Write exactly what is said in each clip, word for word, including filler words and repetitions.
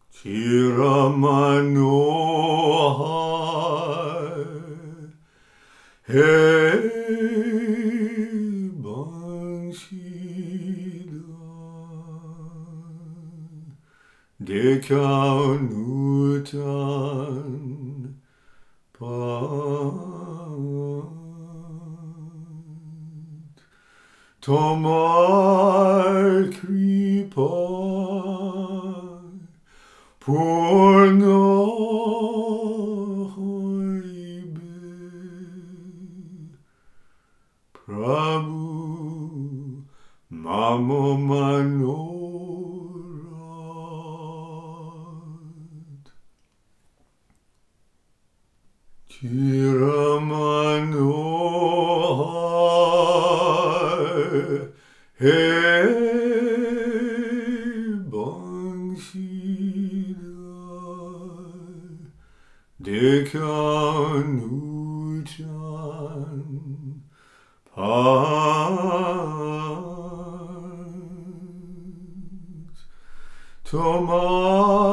Tiramanohar Hey Banshidan Dekaunutan Pat Tomar Kripa Purna Hoibe Prabhu Mamo Manorat Tiramanohar Hey Bangshidhar Dekanuchan Pans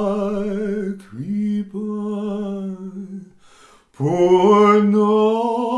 Tomar Kripa Purna